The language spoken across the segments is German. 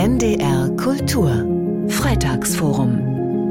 NDR Kultur Freitagsforum.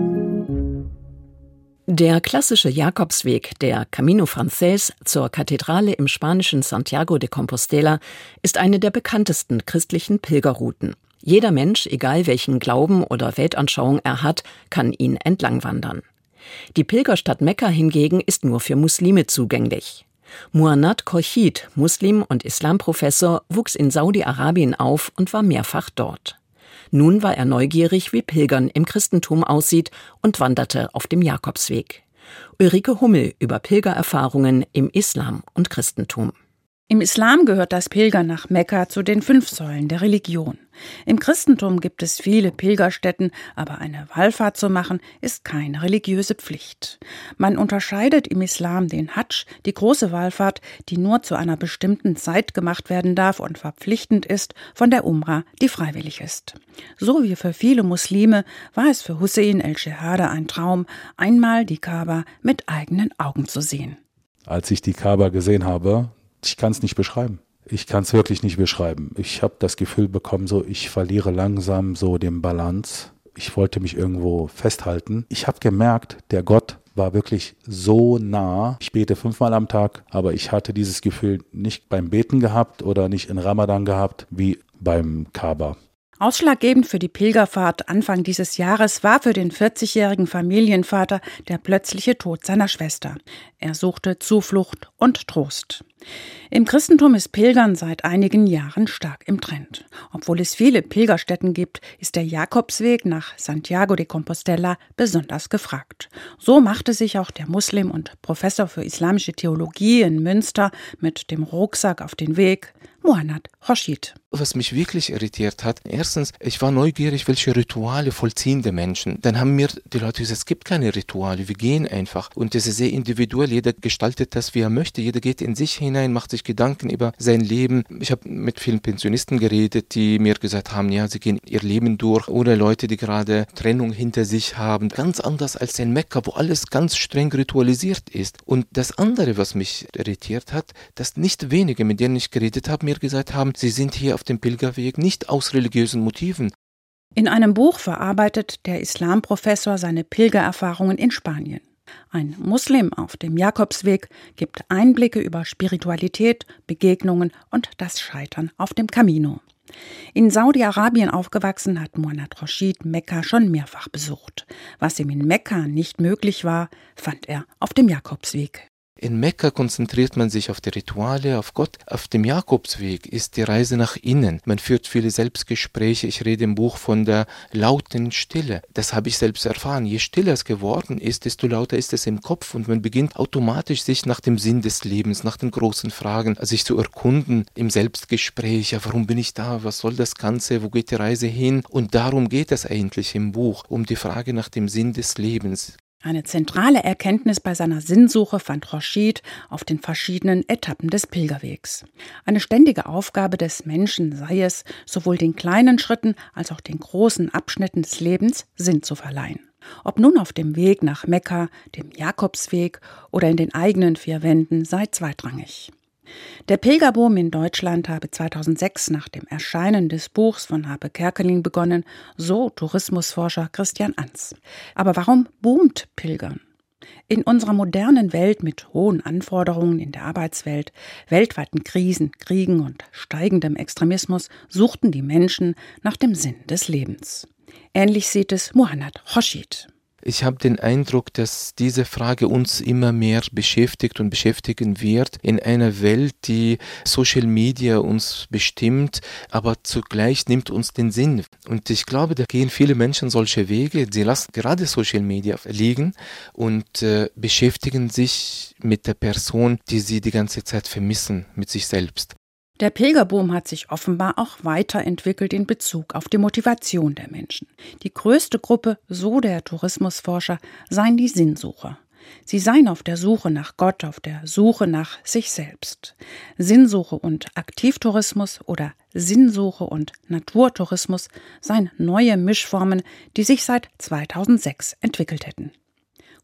Der klassische Jakobsweg, der Camino Francés zur Kathedrale im spanischen Santiago de Compostela, ist eine der bekanntesten christlichen Pilgerrouten. Jeder Mensch, egal welchen Glauben oder Weltanschauung er hat, kann ihn entlang wandern. Die Pilgerstadt Mekka hingegen ist nur für Muslime zugänglich. Muhannad Khorshid, Muslim und Islamprofessor, wuchs in Saudi-Arabien auf und war mehrfach dort. Nun war er neugierig, wie Pilgern im Christentum aussieht und wanderte auf dem Jakobsweg. Ulrike Hummel über Pilgererfahrungen im Islam und Christentum. Im Islam gehört das Pilgern nach Mekka zu den 5 Säulen der Religion. Im Christentum gibt es viele Pilgerstätten, aber eine Wallfahrt zu machen, ist keine religiöse Pflicht. Man unterscheidet im Islam den Hadsch, die große Wallfahrt, die nur zu einer bestimmten Zeit gemacht werden darf und verpflichtend ist, von der Umrah, die freiwillig ist. So wie für viele Muslime war es für Hussein el-Shehada ein Traum, einmal die Kaaba mit eigenen Augen zu sehen. Als ich die Kaaba gesehen habe, ich kann es nicht beschreiben. Ich kann es wirklich nicht beschreiben. Ich habe das Gefühl bekommen, ich verliere langsam den Balance. Ich wollte mich irgendwo festhalten. Ich habe gemerkt, der Gott war wirklich so nah. Ich bete 5-mal am Tag, aber ich hatte dieses Gefühl nicht beim Beten gehabt oder nicht in Ramadan gehabt, wie beim Kaaba. Ausschlaggebend für die Pilgerfahrt Anfang dieses Jahres war für den 40-jährigen Familienvater der plötzliche Tod seiner Schwester. Er suchte Zuflucht und Trost. Im Christentum ist Pilgern seit einigen Jahren stark im Trend. Obwohl es viele Pilgerstätten gibt, ist der Jakobsweg nach Santiago de Compostela besonders gefragt. So machte sich auch der Muslim und Professor für islamische Theologie in Münster mit dem Rucksack auf den Weg, Muhannad Khorshid. Was mich wirklich irritiert hat, erstens, ich war neugierig, welche Rituale vollziehen die Menschen. Dann haben mir die Leute gesagt, es gibt keine Rituale, wir gehen einfach. Und das ist sehr individuell, jeder gestaltet das, wie er möchte. Jeder geht in sich hinein, macht sich Gedanken über sein Leben. Ich habe mit vielen Pensionisten geredet, die mir gesagt haben, ja, sie gehen ihr Leben durch. Oder Leute, die gerade Trennung hinter sich haben. Ganz anders als in Mekka, wo alles ganz streng ritualisiert ist. Und das andere, was mich irritiert hat, dass nicht wenige, mit denen ich geredet habe, mir gesagt haben, sie sind hier auf dem Pilgerweg nicht aus religiösen Motiven. In einem Buch verarbeitet der Islamprofessor seine Pilgererfahrungen in Spanien. Ein Muslim auf dem Jakobsweg gibt Einblicke über Spiritualität, Begegnungen und das Scheitern auf dem Camino. In Saudi-Arabien aufgewachsen hat Muhannad Khorshid Mekka schon mehrfach besucht. Was ihm in Mekka nicht möglich war, fand er auf dem Jakobsweg. In Mekka konzentriert man sich auf die Rituale, auf Gott. Auf dem Jakobsweg ist die Reise nach innen. Man führt viele Selbstgespräche. Ich rede im Buch von der lauten Stille. Das habe ich selbst erfahren. Je stiller es geworden ist, desto lauter ist es im Kopf. Und man beginnt automatisch sich nach dem Sinn des Lebens, nach den großen Fragen, sich zu erkunden im Selbstgespräch. Ja, warum bin ich da? Was soll das Ganze? Wo geht die Reise hin? Und darum geht es eigentlich im Buch, um die Frage nach dem Sinn des Lebens. Eine zentrale Erkenntnis bei seiner Sinnsuche fand Khorshid auf den verschiedenen Etappen des Pilgerwegs. Eine ständige Aufgabe des Menschen sei es, sowohl den kleinen Schritten als auch den großen Abschnitten des Lebens Sinn zu verleihen. Ob nun auf dem Weg nach Mekka, dem Jakobsweg oder in den eigenen 4 Wänden, sei zweitrangig. Der Pilgerboom in Deutschland habe 2006 nach dem Erscheinen des Buchs von Harpe Kerkeling begonnen, so Tourismusforscher Christian Ans. Aber warum boomt Pilgern? In unserer modernen Welt mit hohen Anforderungen in der Arbeitswelt, weltweiten Krisen, Kriegen und steigendem Extremismus suchten die Menschen nach dem Sinn des Lebens. Ähnlich sieht es Muhannad Khorshid. Ich habe den Eindruck, dass diese Frage uns immer mehr beschäftigt und beschäftigen wird in einer Welt, die Social Media uns bestimmt, aber zugleich nimmt uns den Sinn. Und ich glaube, da gehen viele Menschen solche Wege, sie lassen gerade Social Media liegen und beschäftigen sich mit der Person, die sie die ganze Zeit vermissen, mit sich selbst. Der Pilgerboom hat sich offenbar auch weiterentwickelt in Bezug auf die Motivation der Menschen. Die größte Gruppe, so der Tourismusforscher, seien die Sinnsucher. Sie seien auf der Suche nach Gott, auf der Suche nach sich selbst. Sinnsuche und Aktivtourismus oder Sinnsuche und Naturtourismus seien neue Mischformen, die sich seit 2006 entwickelt hätten.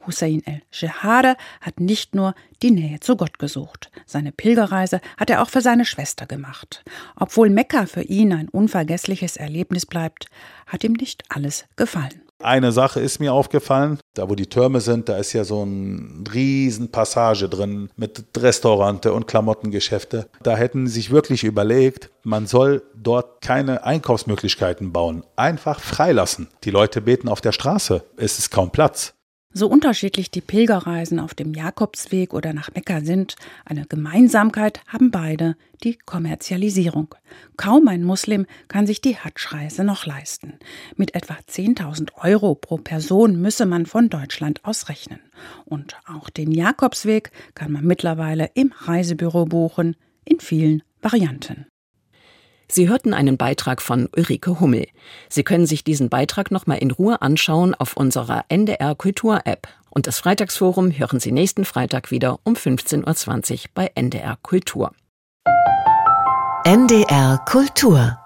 Hussein el-Shehadeh hat nicht nur die Nähe zu Gott gesucht. Seine Pilgerreise hat er auch für seine Schwester gemacht. Obwohl Mekka für ihn ein unvergessliches Erlebnis bleibt, hat ihm nicht alles gefallen. Eine Sache ist mir aufgefallen, da wo die Türme sind, da ist ja so eine riesen Passage drin mit Restaurante und Klamottengeschäfte. Da hätten sie sich wirklich überlegt, man soll dort keine Einkaufsmöglichkeiten bauen. Einfach freilassen. Die Leute beten auf der Straße. Es ist kaum Platz. So unterschiedlich die Pilgerreisen auf dem Jakobsweg oder nach Mekka sind, eine Gemeinsamkeit haben beide: die Kommerzialisierung. Kaum ein Muslim kann sich die Hadsch-Reise noch leisten. Mit etwa 10.000 € pro Person müsse man von Deutschland aus rechnen. Und auch den Jakobsweg kann man mittlerweile im Reisebüro buchen, in vielen Varianten. Sie hörten einen Beitrag von Ulrike Hummel. Sie können sich diesen Beitrag nochmal in Ruhe anschauen auf unserer NDR Kultur-App. Und das Freitagsforum hören Sie nächsten Freitag wieder um 15.20 Uhr bei NDR Kultur. NDR Kultur